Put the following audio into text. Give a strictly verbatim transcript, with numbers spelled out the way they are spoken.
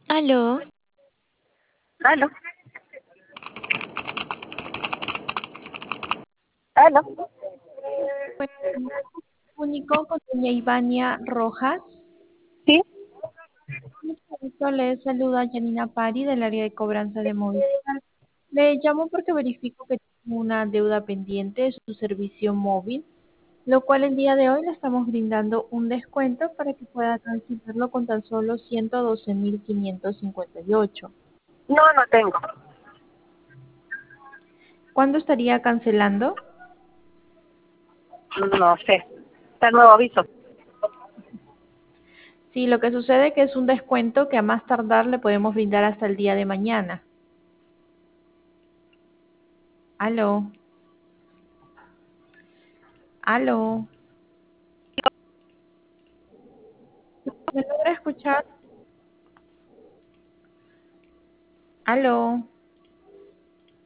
Aló, Aló, aló. Único con doña Ivania Rojas. Sí, Mucho gusto, le saluda Janina Pari del área de cobranza de Movistar. Le llamo porque verifico que tiene una deuda pendiente de su servicio móvil, lo cual el día de hoy le estamos brindando un descuento para que pueda cancelarlo con tan solo ciento doce mil quinientos cincuenta y ocho. no, no tengo. ¿Cuándo estaría cancelando? No sé. Está nuevo aviso. Sí, lo que sucede es que es un descuento que a más tardar le podemos brindar hasta el día de mañana. Aló, aló. ¿Me logra escuchar? Aló.